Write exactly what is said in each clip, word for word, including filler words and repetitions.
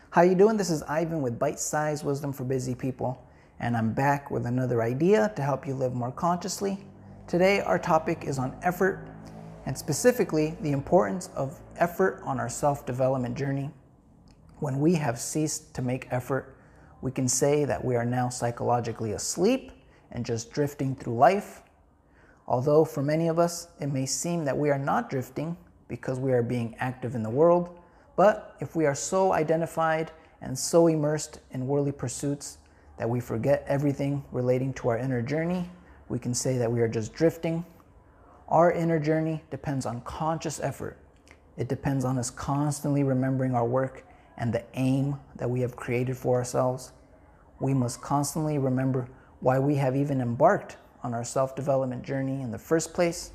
How you doing? This is Ivan with Bite-Sized Wisdom for Busy People, and I'm back with another idea to help you live more consciously. Today our topic is on effort, and specifically the importance of effort on our self-development journey. When we have ceased to make effort, we can say that we are now psychologically asleep and just drifting through life. Although for many of us it may seem that we are not drifting because we are being active in the world, but if we are so identified and so immersed in worldly pursuits that we forget everything relating to our inner journey, we can say that we are just drifting. Our inner journey depends on conscious effort. It depends on us constantly remembering our work and the aim that we have created for ourselves. We must constantly remember why we have even embarked on our self-development journey in the first place.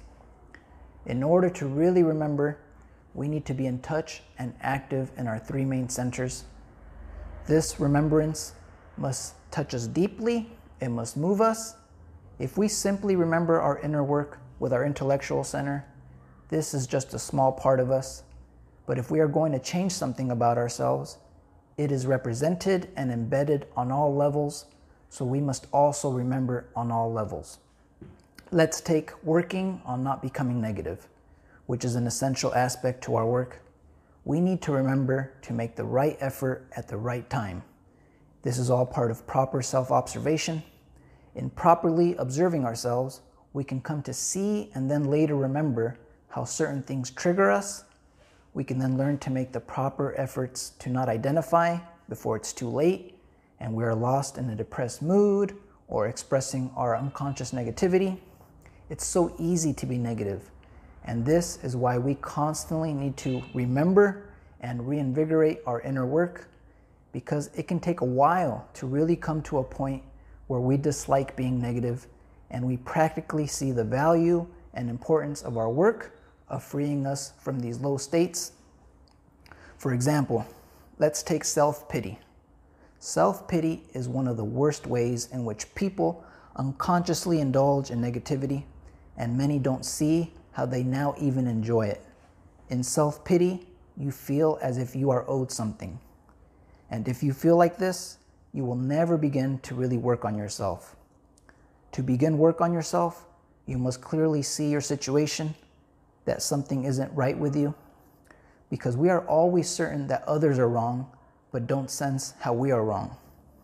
In order to really remember, we need to be in touch and active in our three main centers. This remembrance must touch us deeply. It must move us. If we simply remember our inner work with our intellectual center, this is just a small part of us. But if we are going to change something about ourselves, it is represented and embedded on all levels, so we must also remember on all levels. Let's take working on not becoming negative, which is an essential aspect to our work. We need to remember to make the right effort at the right time. This is all part of proper self-observation. In properly observing ourselves, we can come to see and then later remember how certain things trigger us. We can then learn to make the proper efforts to not identify before it's too late and we are lost in a depressed mood or expressing our unconscious negativity. It's so easy to be negative. And this is why we constantly need to remember and reinvigorate our inner work, because it can take a while to really come to a point where we dislike being negative and we practically see the value and importance of our work of freeing us from these low states. For example, let's take self-pity. Self-pity is one of the worst ways in which people unconsciously indulge in negativity, and many don't see how they now even enjoy it. In self-pity, you feel as if you are owed something. And if you feel like this, you will never begin to really work on yourself. To begin work on yourself, you must clearly see your situation, that something isn't right with you, because we are always certain that others are wrong, but don't sense how we are wrong.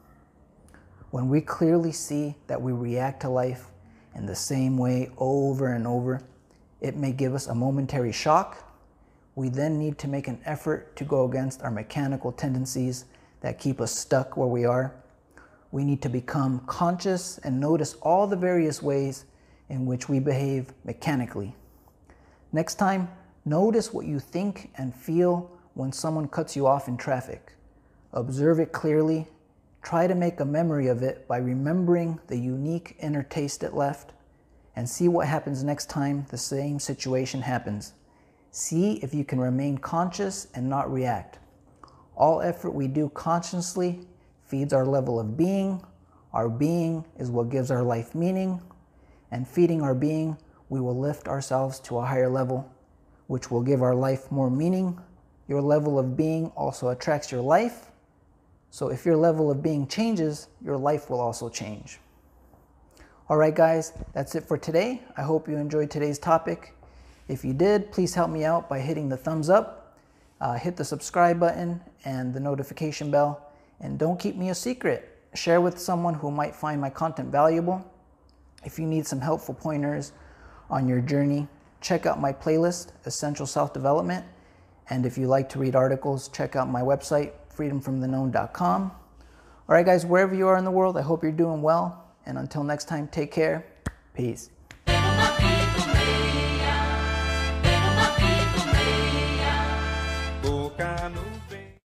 When we clearly see that we react to life in the same way over and over, it may give us a momentary shock. We then need to make an effort to go against our mechanical tendencies that keep us stuck where we are. We need to become conscious and notice all the various ways in which we behave mechanically. Next time, notice what you think and feel when someone cuts you off in traffic. Observe it clearly. Try to make a memory of it by remembering the unique inner taste it left, and see what happens next time the same situation happens. See if you can remain conscious and not react. All effort we do consciously feeds our level of being. Our being is what gives our life meaning, and feeding our being, we will lift ourselves to a higher level, which will give our life more meaning. Your level of being also attracts your life, so if your level of being changes, your life will also change. All right, guys, that's it for today. I hope you enjoyed today's topic. If you did, please help me out by hitting the thumbs up, uh, hit the subscribe button and the notification bell, and don't keep me a secret. Share with someone who might find my content valuable. If you need some helpful pointers on your journey, check out my playlist, Essential Self-Development. And if you like to read articles, check out my website, freedom from the known dot com. All right, guys, wherever you are in the world, I hope you're doing well. And until next time, take care. Peace.